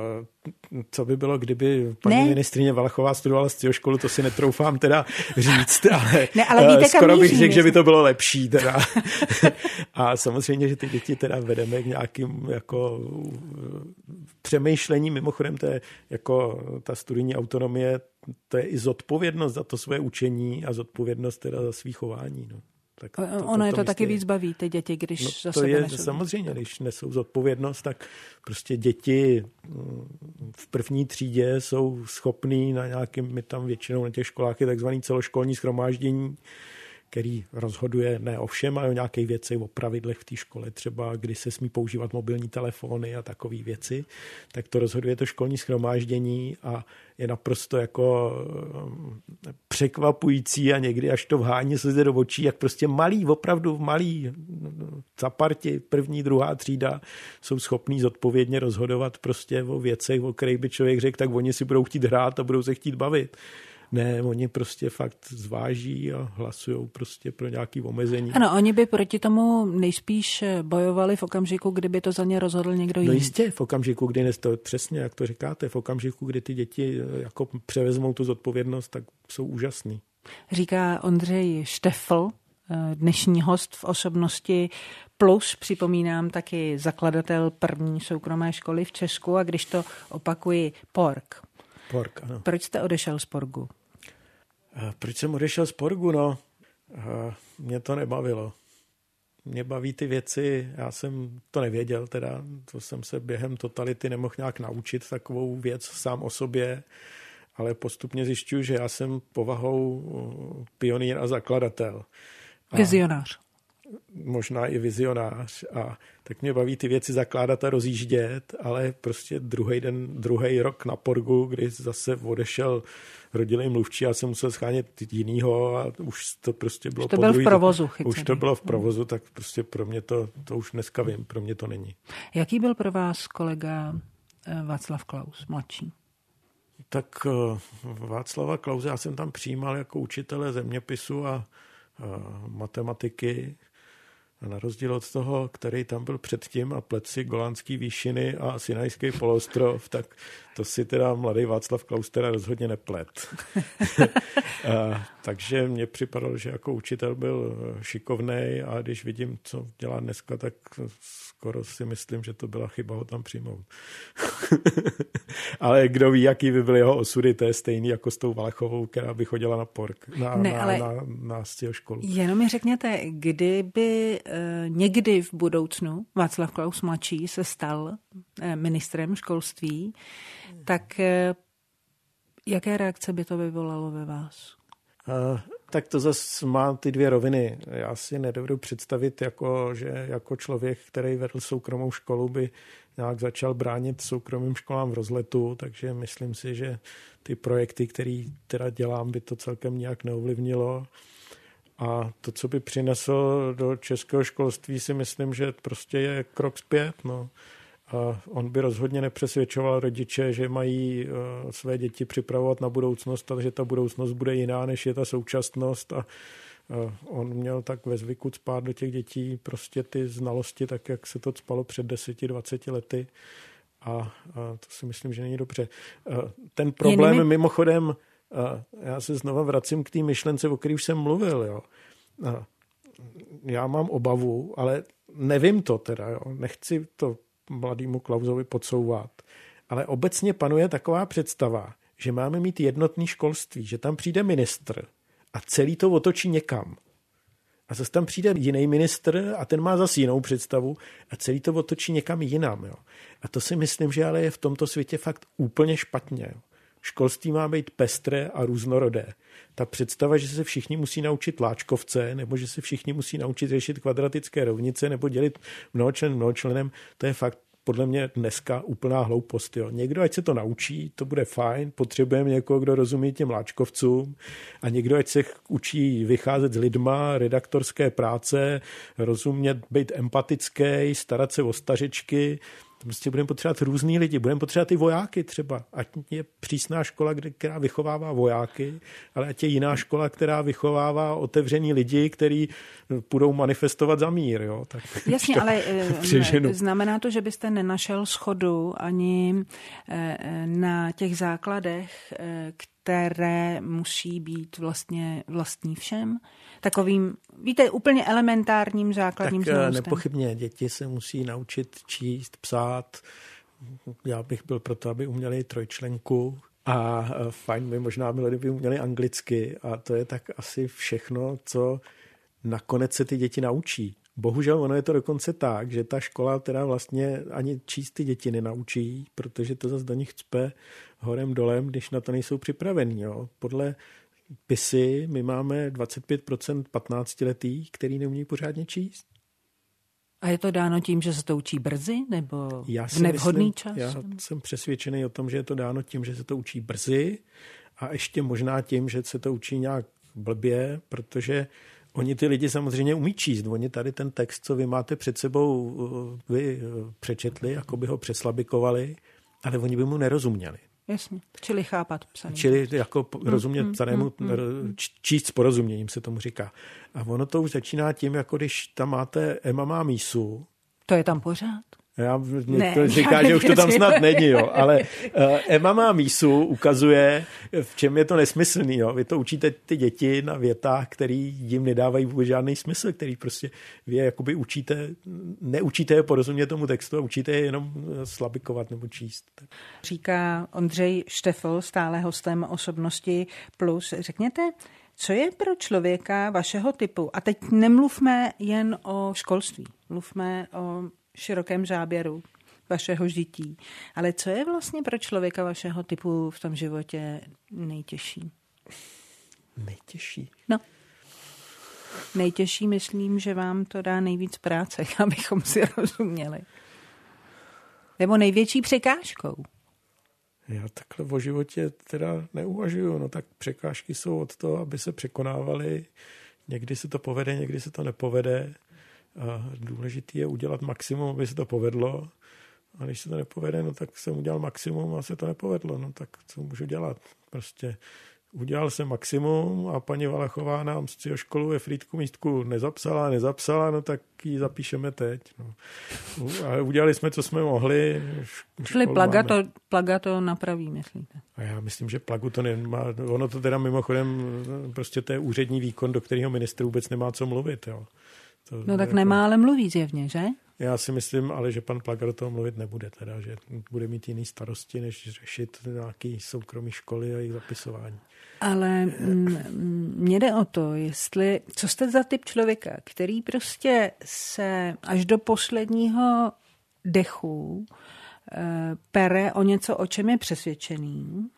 co by bylo, kdyby paní ministryně Valachová studovala z CIO školu, to si netroufám teda říct, ale víte, skoro bych řekl, že by to bylo lepší teda. A samozřejmě, že ty děti teda vedeme k nějakým jako přemýšlení, mimochodem to je jako ta studijní autonomie, to je i zodpovědnost za to své učení a zodpovědnost teda za svý chování, no. Ono je to taky víc baví, ty děti, když za sebe nesou. Samozřejmě, když nesou zodpovědnost, tak prostě děti v první třídě jsou schopní na nějakým, my tam většinou na těch školách je takzvaný celoškolní shromáždění, který rozhoduje ne o všem, ale o nějakých věcech, o pravidlech v té škole, třeba kdy se smí používat mobilní telefony a takové věci, tak to rozhoduje to školní shromáždění a je naprosto jako překvapující a někdy až to vhání se zde do očí, jak prostě opravdu malí caparti, první, druhá třída jsou schopní zodpovědně rozhodovat prostě o věcech, o kterých by člověk řekl, tak oni si budou chtít hrát a budou se chtít bavit. Ne, oni prostě fakt zváží a hlasujou prostě pro nějaké omezení. Ano, oni by proti tomu nejspíš bojovali v okamžiku, kdyby to za ně rozhodl někdo jiný. No jistě, v okamžiku, kdy přesně, jak to říkáte, v okamžiku, kdy ty děti jako převezmou tu zodpovědnost, tak jsou úžasný. Říká Ondřej Štefl, dnešní host v Osobnosti Plus, připomínám taky zakladatel první soukromé školy v Česku a když to opakuji, Pork, ano. Proč jste odešel z Porgu? Proč jsem odešel z Porgu? No, mě to nebavilo. Mě baví ty věci, já jsem to nevěděl teda, to jsem se během totality nemohl nějak naučit takovou věc sám o sobě, ale postupně zjišťuju, že já jsem povahou pionýr a zakladatel. Vizionář. Možná i vizionář a tak mě baví ty věci zakládat a rozjíždět, ale prostě druhý rok na Porgu, kdy zase odešel rodilý mluvčí, já jsem musel schánět jinýho a už to prostě bylo byl v provozu. Už to bylo v provozu, tak prostě pro mě to už dneska vím, pro mě to není. Jaký byl pro vás kolega Václav Klaus, mladší? Tak Václava Klause já jsem tam přijímal jako učitele zeměpisu a matematiky. A na rozdíl od toho, který tam byl předtím a plet si Golánský výšiny a Sinajský poloostrov, tak to si teda mladý Václav Klaus teda rozhodně neplet. Takže mně připadalo, že jako učitel byl šikovnej a když vidím, co dělá dneska, tak skoro si myslím, že to byla chyba ho tam přijmout. Ale kdo ví, jaký by byly jeho osudy, to je stejný jako s tou Valachovou, která by chodila na Pork, na CIO školu. Jenom mi řekněte, kdyby někdy v budoucnu Václav Klaus mladší se stal ministrem školství, tak jaké reakce by to vyvolalo ve vás? Tak to zase má ty dvě roviny. Já si nedovedu představit, že jako člověk, který vedl soukromou školu, by nějak začal bránit soukromým školám v rozletu, takže myslím si, že ty projekty, které teda dělám, by to celkem nějak neovlivnilo. A to, co by přinesl do českého školství, si myslím, že prostě je krok zpět. No. A on by rozhodně nepřesvědčoval rodiče, že mají své děti připravovat na budoucnost a že ta budoucnost bude jiná, než je ta současnost. A on měl tak ve zvyku cpát do těch dětí prostě ty znalosti, tak jak se to cpalo před 10-20 lety. A to si myslím, že není dobře. Ten problém mimochodem, já se znova vracím k té myšlence, o které už jsem mluvil. Jo. Já mám obavu, ale nevím to teda. Jo. Nechci to mladému Klausovi podsouvat. Ale obecně panuje taková představa, že máme mít jednotný školství, že tam přijde ministr a celý to otočí někam. A zase tam přijde jiný ministr a ten má zase jinou představu a celý to otočí někam jinam. Jo. A to si myslím, že ale je v tomto světě fakt úplně špatně. Jo. Školství má být pestré a různorodé. Ta představa, že se všichni musí naučit láčkovce, nebo že se všichni musí naučit řešit kvadratické rovnice, nebo dělit mnohočlen mnohočlenem, to je fakt podle mě dneska úplná hloupost. Jo. Někdo, ať se to naučí, to bude fajn, potřebujeme někoho, kdo rozumí těm láčkovcům a někdo, ať se učí vycházet s lidma, redaktorské práce, rozumět, být empatický, starat se o stařečky. Prostě budeme potřebovat různý lidi, budeme potřebovat i vojáky třeba. Ať je přísná škola, která vychovává vojáky, ale ať je jiná škola, která vychovává otevřený lidi, kteří půjdou manifestovat za mír. Jo? Tak jasně, ale znamená to, že byste nenašel shodu ani na těch základech, které musí být vlastně vlastní všem? Takovým, víte, úplně elementárním základním znalostem. Tak nepochybně, děti se musí naučit číst, psát. Já bych byl proto, aby uměli trojčlenku a fajn by možná bylo, kdyby uměli anglicky a to je tak asi všechno, co nakonec se ty děti naučí. Bohužel ono je to dokonce tak, že ta škola teda vlastně ani číst ty děti nenaučí, protože to zase do nich cpe horem dolem, když na to nejsou připravení. Jo. Podle PISy my máme 25% 15letých, který neumí pořádně číst. A je to dáno tím, že se to učí brzy nebo v nevhodný čas? Já jsem přesvědčený o tom, že je to dáno tím, že se to učí brzy a ještě možná tím, že se to učí nějak blbě, protože oni ty lidi samozřejmě umí číst. Oni tady ten text, co vy máte před sebou, vy přečetli, jako by ho přeslabikovali, ale oni by mu nerozuměli. Jasně, čili chápat psaný. Čili jako rozumět psanému, číst s porozuměním se tomu říká. A ono to už začíná tím, jako když tam máte Emma má mísu. To je tam pořád? Někdo říká, že už to tam snad není, jo. Ale Emma má mísu ukazuje, v čem je to nesmyslný. Jo. Vy to učíte ty děti na větách, které jim nedávají vůbec žádný smysl, který prostě vy jakoby učíte, neučíte je porozumět tomu textu a učíte je jenom slabikovat nebo číst. Říká Ondřej Štefl, stále hostem Osobnosti Plus. Řekněte, co je pro člověka vašeho typu, a teď nemluvme jen o školství, mluvme o širokém záběru vašeho žití. Ale co je vlastně pro člověka vašeho typu v tom životě nejtěžší? Nejtěžší? No. Nejtěžší, myslím, že vám to dá nejvíc práce, abychom si rozuměli. Nebo největší překážkou. Já takhle o životě teda neuvažuju. No tak překážky jsou od toho, aby se překonávaly. Někdy se to povede, někdy se to nepovede. A důležitý je udělat maximum, aby se to povedlo. A když se to nepovede, no tak jsem udělal maximum a se to nepovedlo. No tak co můžu dělat? Prostě udělal jsem maximum a paní Valachová nám z školu ve Frýdku místku nezapsala, no tak ji zapíšeme teď. No. A udělali jsme, co jsme mohli. Čili plaga to napraví, myslíte? A já myslím, že plagu to nemá. Ono to teda mimochodem, prostě to je úřední výkon, do kterého ministr vůbec nemá co mluvit, jo. No tak jako nemá, ale mluví zjevně, že? Já si myslím, ale že pan Plaga do toho mluvit nebude, teda, že bude mít jiný starosti, než řešit nějaký soukromý školy a jejich zapisování. Ale mně jde o to, co jste za typ člověka, který prostě se až do posledního dechu pere o něco, o čem je přesvědčený,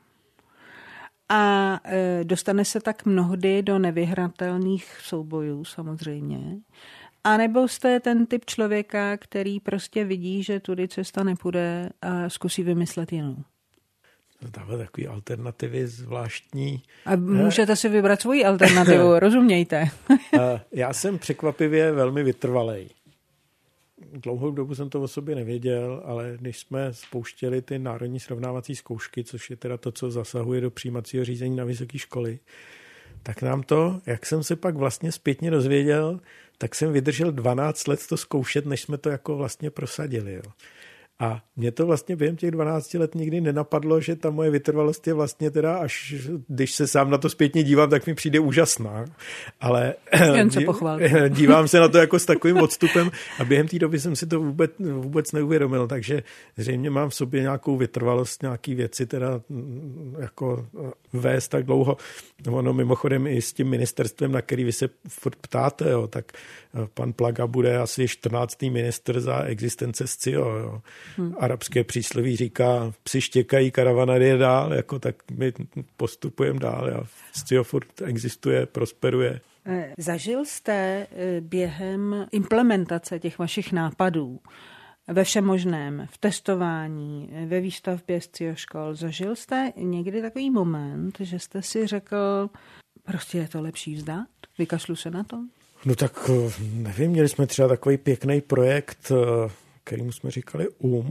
a dostane se tak mnohdy do nevyhratelných soubojů samozřejmě. A nebo jste ten typ člověka, který prostě vidí, že tudy cesta nepůjde a zkusí vymyslet jinou. Dávat takový alternativy zvláštní. A můžete si vybrat svoji alternativu, rozumějte. Já jsem překvapivě velmi vytrvalej. Dlouhou dobu jsem to o sobě nevěděl, ale když jsme spouštěli ty národní srovnávací zkoušky, což je teda to, co zasahuje do přijímacího řízení na vysoké školy, tak nám to, jak jsem se pak vlastně zpětně dozvěděl, tak jsem vydržel 12 let to zkoušet, než jsme to jako vlastně prosadili. Jo. A mě to vlastně během těch 12 let nikdy nenapadlo, že ta moje vytrvalost je vlastně teda, až když se sám na to zpětně dívám, tak mi přijde úžasná. Ale dívám se na to jako s takovým odstupem a během té doby jsem si to vůbec neuvědomil, takže zřejmě mám v sobě nějakou vytrvalost, nějaký věci teda jako vést tak dlouho. Ono mimochodem i s tím ministerstvem, na který vy se furt ptáte, jo, tak pan Plaga bude asi 14. ministr za existence SCIO. Jo. Arabské přísloví říká, psi štěkají, karavana jde dál, jako tak my postupujeme dál a SCIO furt existuje, prosperuje. Zažil jste během implementace těch vašich nápadů ve všem možném, v testování, ve výstavbě SCIO škol, zažil jste někdy takový moment, že jste si řekl, prostě je to lepší vzdát, vykašlu se na to? No tak nevím, měli jsme třeba takový pěkný projekt, kterýmu jsme říkali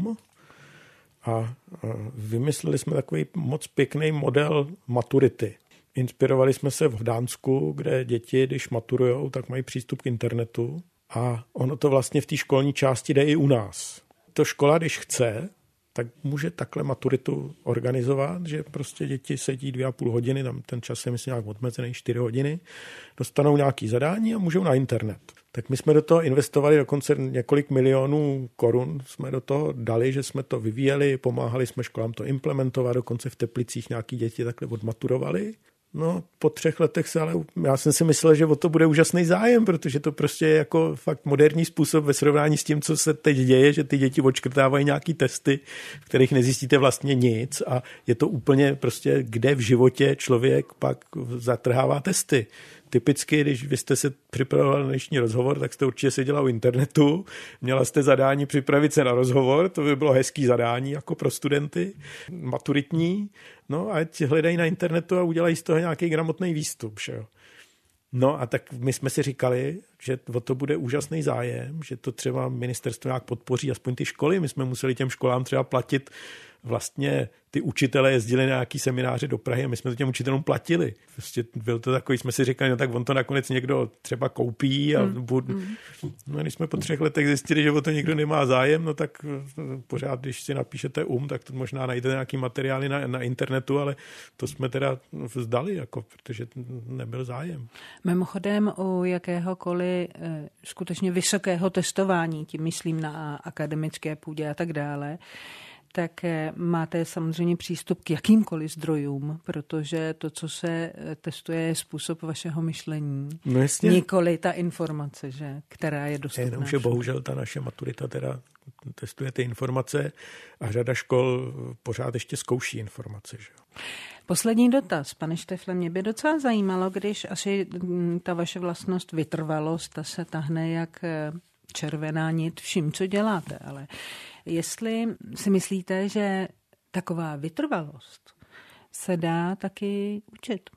a vymysleli jsme takový moc pěkný model maturity. Inspirovali jsme se v Dánsku, kde děti, když maturujou, tak mají přístup k internetu a ono to vlastně v té školní části jde i u nás. To škola, když chce, tak může takhle maturitu organizovat, že prostě děti sedí 2,5 hodiny, tam ten čas je myslím nějak odmezený 4 hodiny, dostanou nějaký zadání a můžou na internet. Tak my jsme do toho investovali dokonce několik milionů korun, jsme do toho dali, že jsme to vyvíjeli, pomáhali jsme školám to implementovat, dokonce v Teplicích nějaký děti takhle odmaturovali. No, po 3 letech já jsem si myslel, že o to bude úžasný zájem, protože to prostě je jako fakt moderní způsob ve srovnání s tím, co se teď děje, že ty děti odškrtávají nějaký testy, v kterých nezjistíte vlastně nic a je to úplně prostě, kde v životě člověk pak zatrhává testy. Typicky, když vy jste se připravoval na dnešní rozhovor, tak jste určitě seděla u internetu, měla jste zadání připravit se na rozhovor, to by bylo hezký zadání jako pro studenty, maturitní, no ať hledají na internetu a udělají z toho nějaký gramotný výstup, že jo. No a tak my jsme si říkali, že o to bude úžasný zájem, že to třeba ministerstvo nějak podpoří, aspoň ty školy, my jsme museli těm školám třeba platit, vlastně ty učitelé jezdili na nějaký semináře do Prahy a my jsme to těm učitelům platili. Prostě byl to takový, jsme si říkali, no tak on to nakonec někdo třeba koupí a no, když jsme po 3 letech zjistili, že o to někdo nemá zájem, no tak pořád, když si napíšete tak to možná najdete nějaký materiály na internetu, ale to jsme teda vzdali, jako, protože nebyl zájem. Mimochodem u jakéhokoliv skutečně vysokého testování, tím myslím na akademické půdě a tak dále, tak máte samozřejmě přístup k jakýmkoliv zdrojům, protože to, co se testuje, je způsob vašeho myšlení. No jasně. Nikoli ta informace, že, která je dostupná. Jenomže bohužel ta naše maturita teda testuje ty informace a řada škol pořád ještě zkouší informace. Že? Poslední dotaz, pane Štefle, mě by docela zajímalo, když asi ta vaše vlastnost vytrvalost, ta se tahne jak červená nit vším, co děláte, ale jestli si myslíte, že taková vytrvalost se dá taky učit?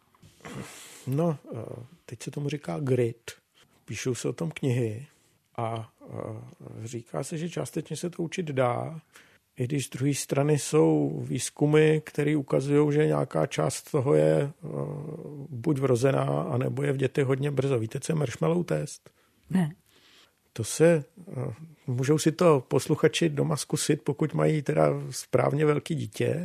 No, teď se tomu říká grit. Píšou se o tom knihy a říká se, že částečně se to učit dá, i když z druhé strany jsou výzkumy, které ukazují, že nějaká část toho je buď vrozená, anebo je v dětech hodně brzo. Víte, co je marshmallow test? Ne. To můžou si to posluchači doma zkusit, pokud mají teda správně velký dítě.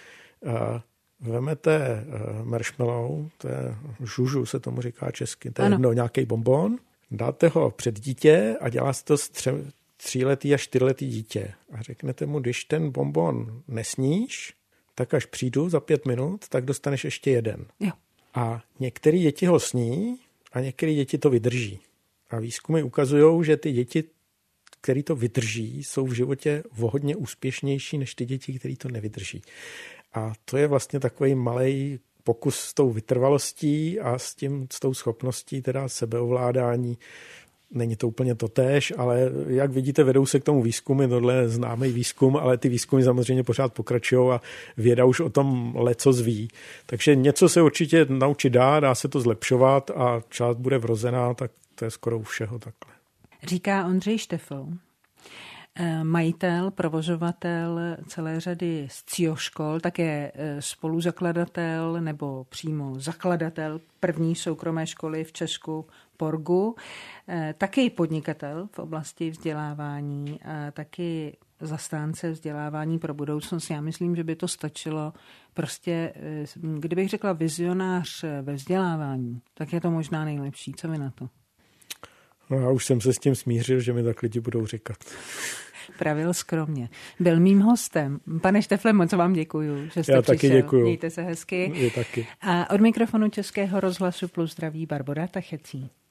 Vemete marshmallow, to je žužu, se tomu říká česky, to je nějaký bonbon, dáte ho před dítě a dělá se to z 3letý a 4letý dítě. A řeknete mu, když ten bonbon nesníš, tak až přijdu za 5 minut, tak dostaneš ještě jeden. Jo. A některé děti ho sní a některé děti to vydrží. A výzkumy ukazují, že ty děti, které to vydrží, jsou v životě hodně úspěšnější než ty děti, které to nevydrží. A to je vlastně takový malej pokus s tou vytrvalostí a s tou schopností teda sebeovládání. Není to úplně totéž, ale jak vidíte, vedou se k tomu výzkumy, tohle je známý výzkum, ale ty výzkumy samozřejmě pořád pokračují a věda už o tom lecos ví. Takže něco se určitě naučit dá se to zlepšovat a část bude vrozená, tak to je skoro u všeho takhle. Říká Ondřej Štefl, majitel, provozovatel celé řady SCIO škol, také spoluzakladatel nebo přímo zakladatel první soukromé školy v Česku Porgu, taky podnikatel v oblasti vzdělávání, taky zastánce vzdělávání pro budoucnost. Já myslím, že by to stačilo. Prostě, kdybych řekla vizionář ve vzdělávání, tak je to možná nejlepší. Co vy na to? No, já už jsem se s tím smířil, že mi tak lidi budou říkat. Pravil skromně. Byl mým hostem. Pane Štefle, moc vám děkuju, že jste já přišel. Taky děkuju. Mějte se hezky. Je taky. A od mikrofonu Českého rozhlasu Plus zdraví Barbora Tachecí.